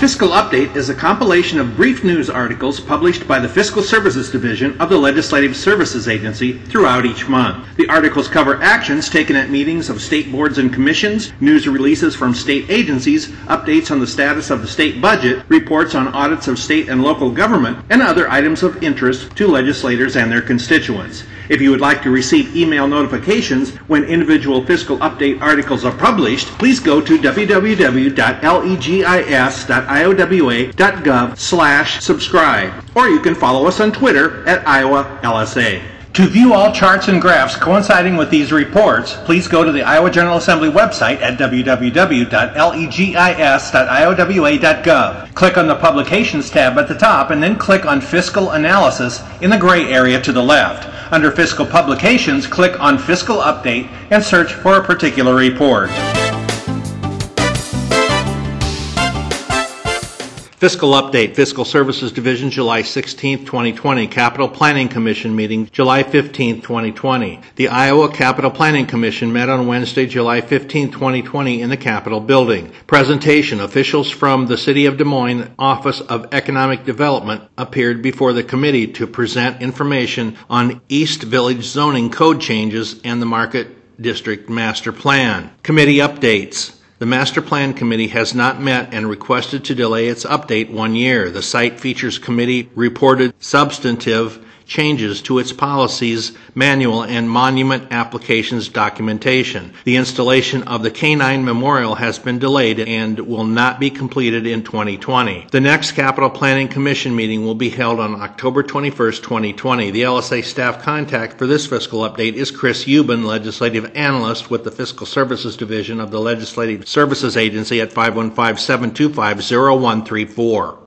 Fiscal Update is a compilation of brief news articles published by the Fiscal Services Division of the Legislative Services Agency throughout each month. The articles cover actions taken at meetings of state boards and commissions, news releases from state agencies, updates on the status of the state budget, reports on audits of state and local government, and other items of interest to legislators and their constituents. If you would like to receive email notifications when individual Fiscal Update articles are published, please go to www.legis.iowa.gov/subscribe, or you can follow us on Twitter at @IowaLSA. To view all charts and graphs coinciding with these reports, please go to the Iowa General Assembly website at www.legis.iowa.gov. Click on the Publications tab at the top and then click on Fiscal Analysis in the gray area to the left. Under Fiscal Publications, click on Fiscal Update and search for a particular report. Fiscal Update, Fiscal Services Division, July 16, 2020. Capital Planning Commission meeting, July 15, 2020. The Iowa Capital Planning Commission met on Wednesday, July 15, 2020 in the Capitol building. Presentation. Officials from the City of Des Moines Office of Economic Development appeared before the committee to present information on East Village zoning code changes and the Market District Master Plan. Committee updates. The Master Plan Committee has not met and requested to delay its update 1 year. The Site Features Committee reported substantive changes to its policies, manual, and monument applications documentation. The installation of the K-9 Memorial has been delayed and will not be completed in 2020. The next Capital Planning Commission meeting will be held on October 21st, 2020. The LSA staff contact for this fiscal update is Chris Euban, Legislative Analyst with the Fiscal Services Division of the Legislative Services Agency at 515-725-0134.